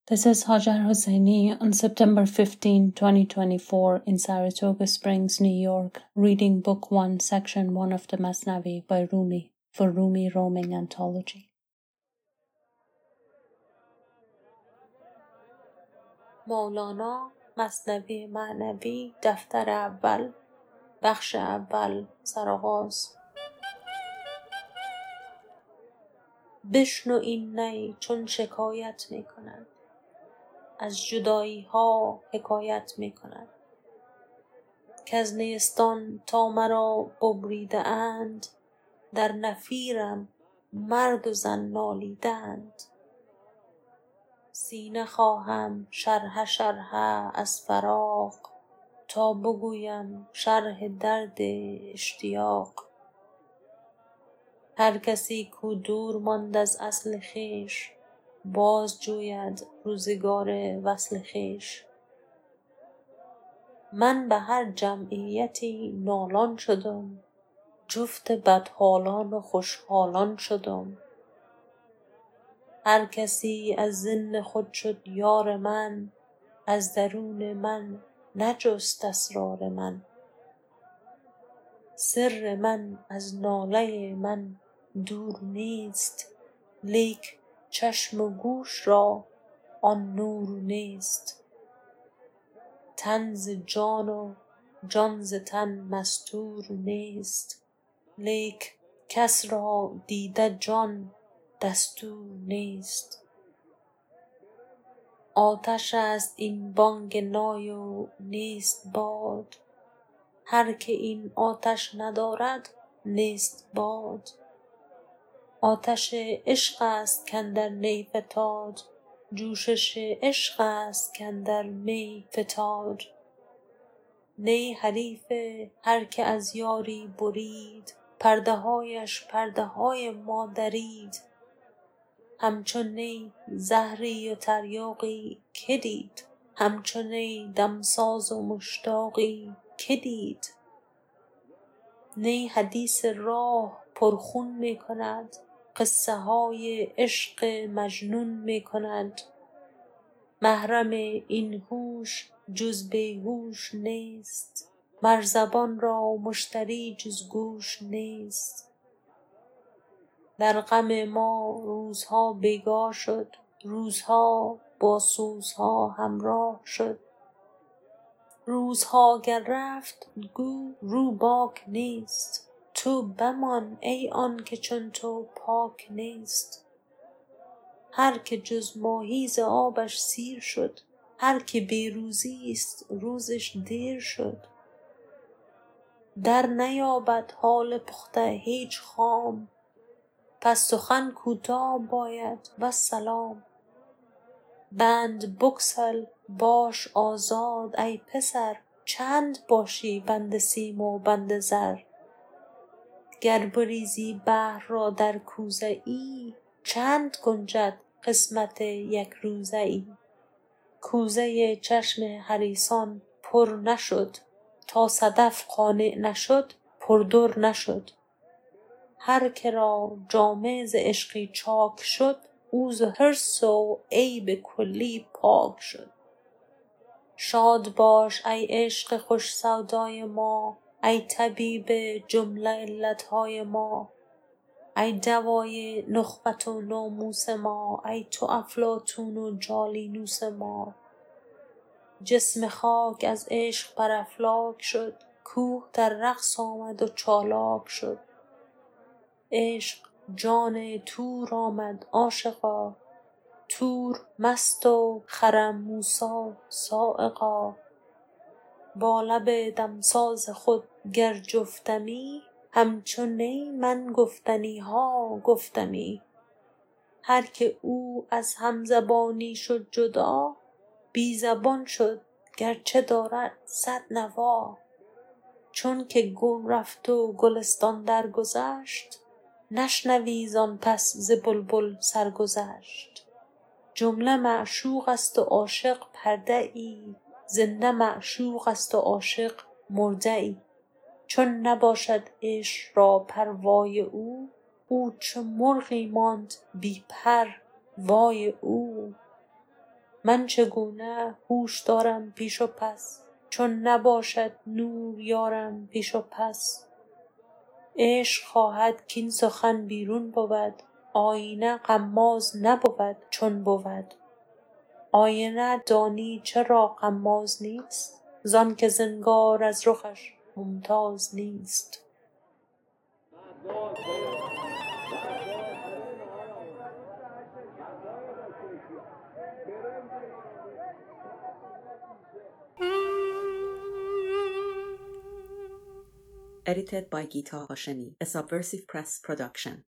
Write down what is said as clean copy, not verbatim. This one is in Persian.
This is Hajar Hosseini on September 15, 2024 in Saratoga Springs, New York, reading Book 1, Section 1 of the Masnavi by Rumi for Rumi Roaming Anthology. مولانا مثنوی معنوی دفتر اول بخش اول سرآغاز. بشنو این نی چون شکایت می کند، از جدایی ها حکایت می کند، که از نیستان تا مرا ببریده اند، در نفیرم مرد و زن نالیدند. سینه خواهم شرحه شرحه از فراق، تا بگویم شرح درد اشتیاق. هر کسی کو دور ماند از اصل خویش، باز جوید روزگار وصل خویش. من به هر جمعیتی نالان شدم، جفت بدحالان و خوشحالان شدم. هر کسی از ضمن خود شد یار من، از درون من نجست اسرار من. سر من از ناله من دور نیست، لیک چشم و گوش را آن نور نیست. تن ز جان و جان ز تن مستور نیست، لیک کس را دیده جان دستور نیست. آتش است این بانگ نای و نیست باد، هر که این آتش ندارد نیست باد. آتش عشق است کاندر نی فتاد، جوشش عشق است کاندر می فتاد. نی حریف هر که از یاری برید، پرده هایش پرده های ما درید. همچون نی زهری و تریاقی که دید، همچون نی دمساز و مشتاقی که دید. نی حدیث راه پرخون می کند، قصه های عشق مجنون می کند. محرم این هوش جز بیهوش نیست، مر زبان را مشتری جز گوش نیست. در غم ما روزها بیگاه شد، روزها با سوزها همراه شد. روزها گر رفت گو رو باک نیست، تو بمان ای آن که چون تو پاک نیست. هر که جز ماهی ز آبش سیر شد، هر که بی روزی است روزش دیر شد. در نیابد حال پخته هیچ خام، پس سخن کوتاه باید والسلام. بند بگسل باش آزاد ای پسر، چند باشی بند سیم و بند زر. گر بریزی بحر را در کوزه ای، چند گنجد قسمت یک روزه ای. کوزه چشم حریصان پر نشد، تا صدف قانع نشد پردر نشد. هر که را جامه ز عشقی چاک شد، او ز حرص و عیب کلی پاک شد. شاد باش ای عشق خوش سودای ما، ای طبیب جمله علتهای ما. ای دوای نخوت و ناموس ما، ای تو افلاطون و جالینوس ما. جسم خاک از عشق بر افلاک شد، کوه در رقص آمد و چالاک شد. عشق جان طور آمد عاشقا، طور مست و خرم موسی صاعقا. با لب دمساز خود گر جفتمی، همچون نی من گفتنی ها گفتمی. هر که او از همزبانی شد جدا، بی زبان شد گرچه دارد صد نوا. چون که گل رفت و گلستان درگذشت، نشنوی زان پس ز بلبل سرگذشت. جمله معشوق است و عاشق پرده ای، زنده معشوق است و عاشق مرده ای. چون نباشد عشق را پروای او، او چو مرغی ماند بی پر وای او. من چگونه هوش دارم پیش و پس، چون نباشد نور یارم پیش و پس. عشق خواهد کین سخن بیرون بود، آینه غماز نبود چون بود. آینه دانی چرا غماز نیست، زان که زنگار از رخش ممتاز نیست. Edited by Geeta Hashemi, a Subversive Press production.